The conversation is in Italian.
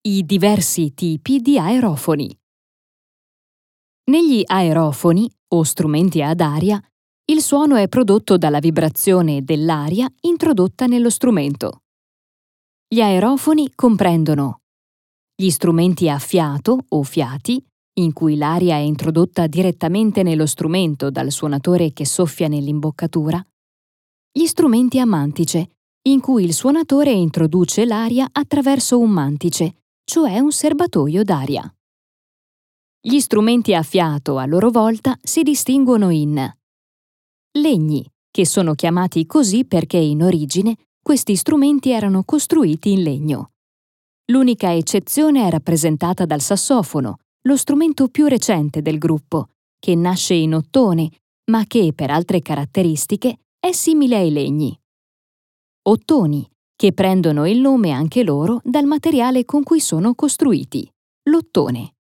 I diversi tipi di aerofoni. Negli aerofoni, o strumenti ad aria, il suono è prodotto dalla vibrazione dell'aria introdotta nello strumento. Gli aerofoni comprendono gli strumenti a fiato o fiati, in cui l'aria è introdotta direttamente nello strumento dal suonatore che soffia nell'imboccatura, gli strumenti a mantice, in cui il suonatore introduce l'aria attraverso un mantice, cioè un serbatoio d'aria. Gli strumenti a fiato, a loro volta, si distinguono in legni, che sono chiamati così perché in origine questi strumenti erano costruiti in legno. L'unica eccezione è rappresentata dal sassofono, lo strumento più recente del gruppo, che nasce in ottone, ma che, per altre caratteristiche, è simile ai legni. Ottoni, che prendono il nome anche loro dal materiale con cui sono costruiti, l'ottone.